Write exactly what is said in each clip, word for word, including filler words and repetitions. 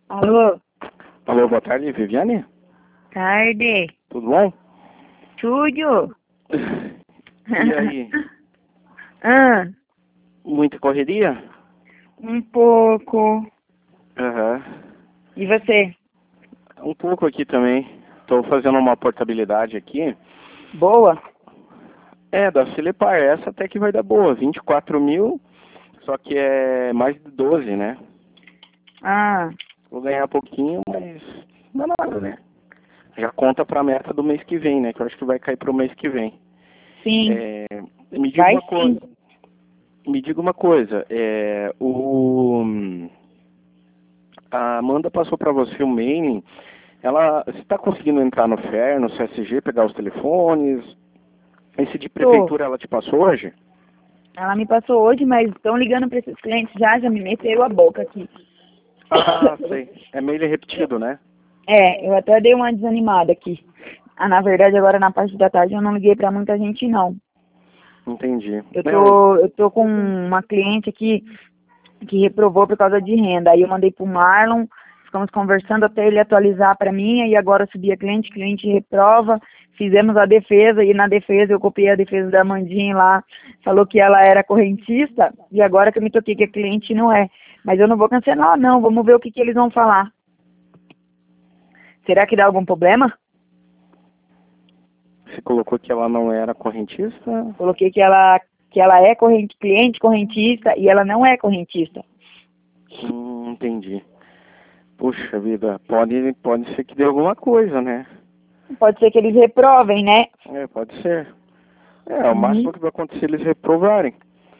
Alô, Alô, boa tarde, Viviane? tarde. Tudo bom? Tudo? E aí, ah, muita correria? um pouco. Aham. E você? Um pouco aqui também. Estou fazendo uma portabilidade aqui. Boa? É, da Silepar, essa até que vai dar boa, vinte e quatro mil, só que é mais de doze, né? Ah, Vou ganhar pouquinho, mas não é nada, né? Já conta pra meta do mês que vem, né? Que eu acho que vai cair pro mês que vem. sim. É, me diga Vai uma sim. coisa. Me diga uma coisa, é, o, a Amanda passou para você o mailing, ela, você está conseguindo entrar no F E R, no C S G, pegar os telefones? Esse de Tô. prefeitura ela te passou hoje? Ela me passou hoje, mas estão ligando para esses clientes já, já me meteram a boca aqui. Ah, sei. É mail repetido, né? É, eu até dei uma desanimada aqui. Ah, na verdade, agora na parte da tarde eu não liguei para muita gente, não. Entendi. Eu Não, tô, eu tô com uma cliente aqui que reprovou por causa de renda. Aí eu mandei pro Marlon, ficamos conversando até ele atualizar para mim, e agora eu subi a cliente, cliente reprova, fizemos a defesa, e na defesa eu copiei a defesa da Mandinha lá, falou que ela era correntista, e agora que eu me toquei que a cliente não é. Mas eu não vou cancelar não, vamos ver o que, que eles vão falar. Será que dá algum problema? você colocou que ela não era correntista? Coloquei que ela, que ela é corrente, cliente correntista, e ela não é correntista. Hum, entendi. Puxa vida, pode, pode ser que dê alguma coisa, né? Pode ser que eles reprovem, né? É, pode ser. É, o Uhum. máximo que vai acontecer é eles reprovarem.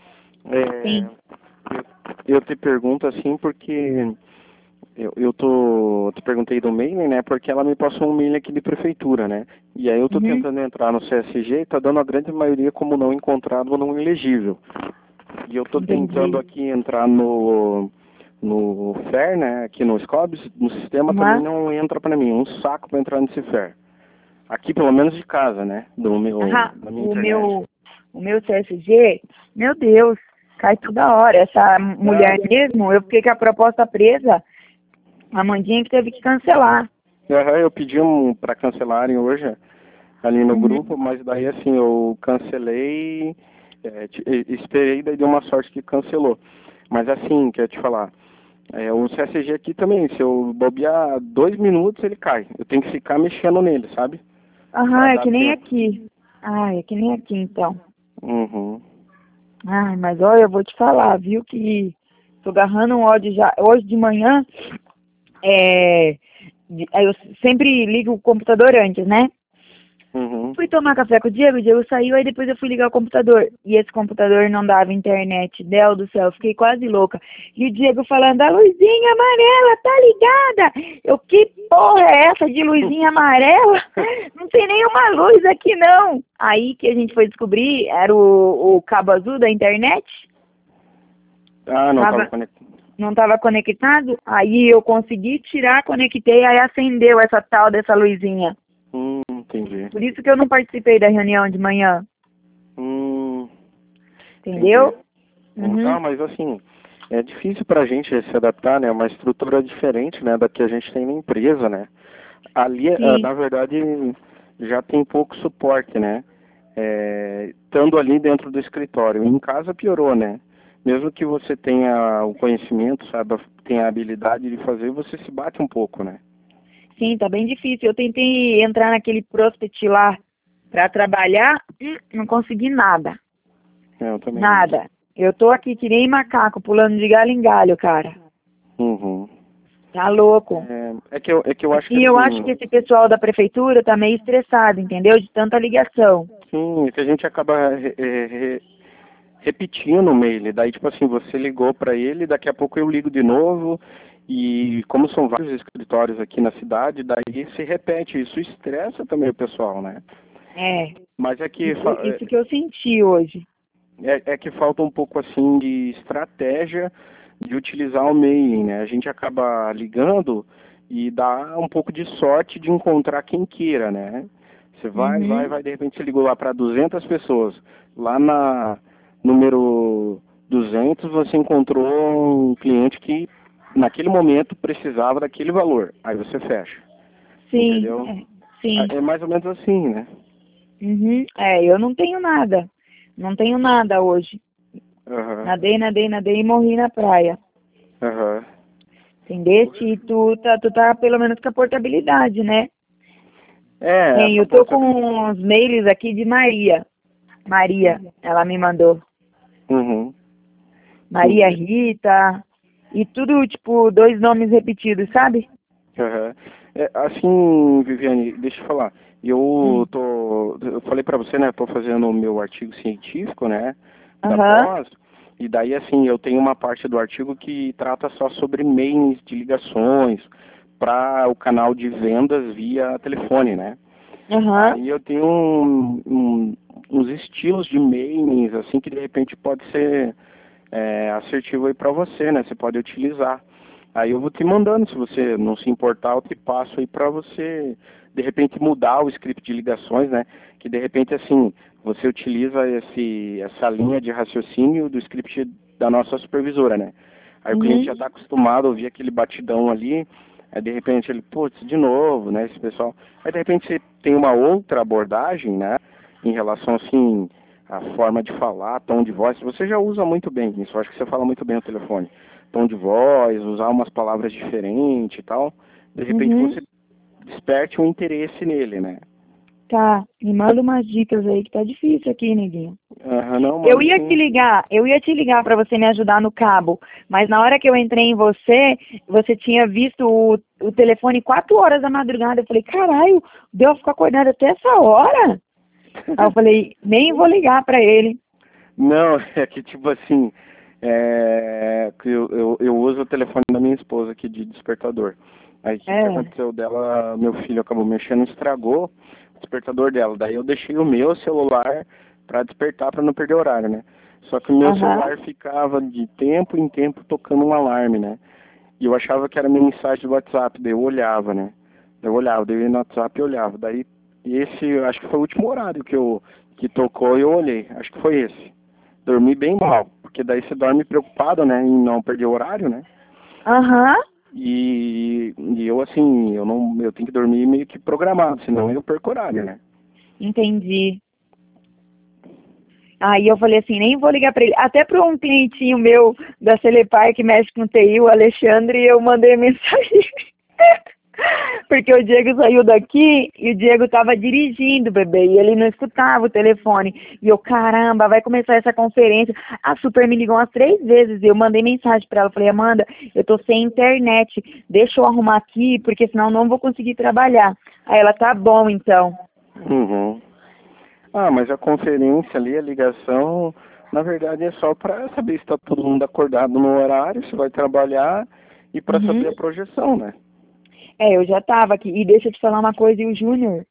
É, Sim. eu, eu te pergunto assim porque eu, eu tô, te perguntei do mailing, né? Porque ela me passou um mailing aqui de prefeitura, né? E aí eu tô Uhum. tentando entrar no C S G e tá dando a grande maioria como não encontrado ou não elegível. E eu tô tentando Entendi. aqui entrar no no F E R, né? Aqui no SCOBS, no sistema também Uhum. não entra pra mim, um saco pra entrar nesse F E R. Aqui pelo menos de casa, né? Do meu, Aham. da minha O internet. meu, o meu C S G, meu Deus, cai toda hora. Essa mulher mesmo, eu fiquei com a proposta presa, a Mandinha que teve que cancelar. Aham, eu pedi um para cancelarem hoje ali no Uhum. grupo, mas daí assim, eu cancelei, é, te- e- esperei, daí deu uma sorte que cancelou. Mas assim, quer te falar, é, o C S G aqui também, se eu bobear dois minutos, ele cai. Eu tenho que ficar mexendo nele, sabe? Aham, Pra é dar que nem tempo. aqui. Ah, é que nem aqui então. Uhum. Ai, mas olha, eu vou te falar, viu, que tô agarrando um ódio já. Hoje de manhã, é, de- aí eu sempre ligo o computador antes, né? Uhum. Fui tomar café com o Diego, o Diego saiu, aí depois eu fui ligar o computador. E esse computador não dava internet. Deus do céu, fiquei quase louca. E o Diego falando, a luzinha amarela, tá ligada? Eu, que porra é essa de luzinha amarela? Não tem nenhuma luz aqui não. Aí que a gente foi descobrir, era o, o cabo azul da internet. Ah, não tava Tava, conectado. não estava conectado. Aí eu consegui tirar, conectei, aí acendeu essa tal dessa luzinha. Hum, entendi. Por isso que eu não participei da reunião de manhã. Hum, entendi. Entendeu? Hum, Uhum. Ah, mas assim, é difícil pra gente se adaptar, né? Uma estrutura diferente, né, da que a gente tem na empresa, né? Ali, ah, Sim. na verdade, já tem pouco suporte, né? É, estando ali dentro do escritório. Em casa piorou, né? Mesmo que você tenha o conhecimento, sabe, tenha a habilidade de fazer, você se bate um pouco, né? Sim, tá bem difícil. Eu tentei entrar naquele prospect lá para trabalhar, hum, não consegui nada. É, eu também não. Nada. Eu tô aqui que nem macaco, pulando de galho em galho, cara. Uhum. Tá louco. É, é que eu, é que eu acho que E eu acho que assim, esse pessoal da prefeitura tá meio estressado, entendeu? De tanta ligação. sim, é que a gente acaba re- re- re- repetindo o mail. Daí, tipo assim, você ligou para ele, daqui a pouco eu ligo de novo. E como são vários escritórios aqui na cidade, daí se repete. Isso estressa também o pessoal, né? É, Mas é que, isso, fa- isso que eu senti hoje. é, é que falta um pouco assim de estratégia de utilizar o mailing, né? A gente acaba ligando e dá um pouco de sorte de encontrar quem queira, né? Você vai, vai, Uhum. vai, de repente você ligou lá para duzentas pessoas. Lá na número duzentos você encontrou um cliente que naquele momento precisava daquele valor. Aí você fecha. Sim, Entendeu? é, sim. É mais ou menos assim, né? Uhum. É, eu não tenho nada. Não tenho nada hoje. Aham. Nadei, nadei, nadei e morri na praia. Aham. Entendeste? E tu tá, tu tá pelo menos com a portabilidade, né? É, Hein, essa eu tô porta. com uns mails aqui de Maria. Maria, ela me mandou. Uhum. Maria Entendi. Rita. E tudo, tipo, dois nomes repetidos, sabe? Aham. É, assim, Viviane, deixa eu falar. Eu Hum. tô, eu falei pra você, né? Eu tô fazendo o meu artigo científico, né? Da Aham. pós. E daí, assim, eu tenho uma parte do artigo que trata só sobre meios de ligações para o canal de vendas via telefone, né? Aham. Aí eu tenho um, um, uns estilos de mailings, assim, que de repente pode ser é, assertivo aí para você, né? Você pode utilizar. Aí eu vou te mandando, se você não se importar, eu te passo aí para você, de repente, mudar o script de ligações, né? Que de repente, assim, você utiliza esse, essa linha de raciocínio do script da nossa supervisora, né? Aí o cliente já Uhum. está acostumado a ouvir aquele batidão ali, aí de repente ele, putz, de novo, né? Esse pessoal. Aí de repente você tem uma outra abordagem, né? Em relação, assim, à forma de falar, tom de voz. Você já usa muito bem isso, eu acho que você fala muito bem no telefone tom de voz, usar umas palavras diferentes e tal, de repente Uhum. você desperte um interesse nele, né? Tá, me manda umas dicas aí que tá difícil aqui, neguinho. Aham, não, Eu mando ia te sim. ligar, eu ia te ligar para você me ajudar no cabo, mas na hora que eu entrei em você, você tinha visto o, o telefone quatro horas da madrugada. Eu falei, caralho, deu ficar acordado até essa hora? Aí eu falei, nem vou ligar para ele. Não, é que tipo assim, é, que eu, eu, eu uso o telefone da minha esposa aqui de despertador. Aí o que, que É, aconteceu dela, meu filho acabou mexendo, estragou o despertador dela. Daí eu deixei o meu celular para despertar para não perder horário, né? Só que o meu aham, celular ficava de tempo em tempo tocando um alarme, né? E eu achava que era mensagem do WhatsApp, daí eu olhava, né? Eu olhava, daí eu ia no WhatsApp e olhava. Daí esse, acho que foi o último horário que eu que tocou e eu olhei. Acho que foi esse. Dormi bem mal, porque daí você dorme preocupado, né, em não perder o horário, né? aham, E, e eu assim, eu não, eu tenho que dormir meio que programado, senão eu perco horário, né? entendi. Aí eu falei assim, nem vou ligar para ele. Até para um clientinho meu da Celepar que mexe com T I, o Alexandre, eu mandei mensagem. Porque o Diego saiu daqui e o Diego estava dirigindo, bebê, e ele não escutava o telefone. E eu, caramba, vai começar essa conferência. A Super me ligou umas três vezes e eu mandei mensagem para ela. Falei, Amanda, eu tô sem internet, deixa eu arrumar aqui, porque senão eu não vou conseguir trabalhar. Aí ela, tá bom, então. Uhum. Ah, mas a conferência ali, a ligação, na verdade é só para saber se está todo mundo acordado no horário, se vai trabalhar e para Uhum. saber a projeção, né? É, eu já tava aqui. E deixa eu te falar uma coisa, e o Júnior?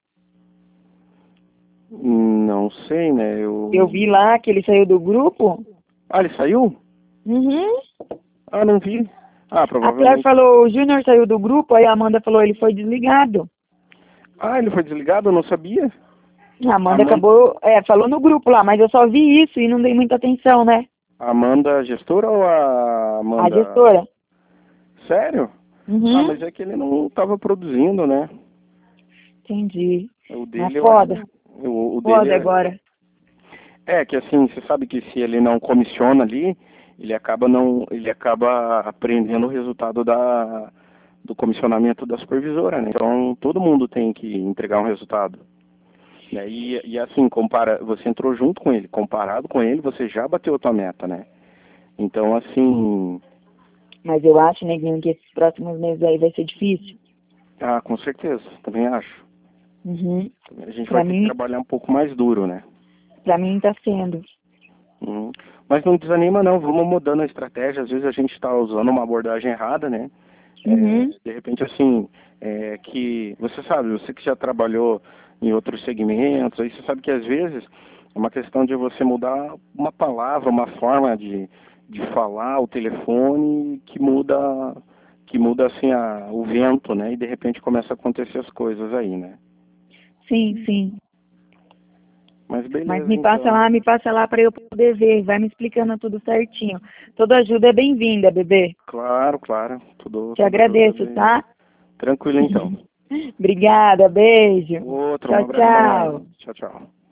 Não sei, né? Eu Eu. vi lá que ele saiu do grupo. Ah, ele saiu? Uhum. Ah, não vi. Ah, A Claire provavelmente. falou, o Júnior saiu do grupo, aí a Amanda falou, ele foi desligado. Ah, ele foi desligado? Eu não sabia. A Amanda Amanda, acabou, é, falou no grupo lá, mas eu só vi isso e não dei muita atenção, né? Amanda gestora ou a A Amanda? gestora. Sério? Ah, Uhum. mas é que ele não estava produzindo, né? Entendi. O Mas dele, eu acho. foda. O, o dele Foda é. agora. É que assim, você sabe que se ele não comissiona ali, ele acaba não. Ele acaba aprendendo o resultado da, do comissionamento da supervisora, né? Então todo mundo tem que entregar um resultado. Né? E, e assim, compara, você entrou junto com ele, comparado com ele, você já bateu a tua meta, né? Então, assim, Mas eu acho, neguinho, que esses próximos meses aí vai ser difícil. ah, com certeza, também acho. Uhum. A gente vai Pra ter que mim, trabalhar um pouco mais duro, né? pra mim tá sendo. Uhum. Mas não desanima não, vamos mudando a estratégia, às vezes a gente está usando uma abordagem errada, né? É, Uhum. de repente, assim, é, que você sabe, você que já trabalhou em outros segmentos, aí você sabe que às vezes é uma questão de você mudar uma palavra, uma forma de, de falar o telefone que muda, que muda assim a, o vento, né? E de repente começa a acontecer as coisas aí, né? Sim, sim. Mas beleza, Mas me passa então. lá, me passa lá para eu poder ver, vai me explicando tudo certinho. Toda ajuda é bem-vinda, bebê. Claro, claro. Tudo, Te tudo agradeço, bem. tá? Tranquilo, então. Obrigada, beijo. Outro, um Tchau, abração. tchau. Tchau, tchau.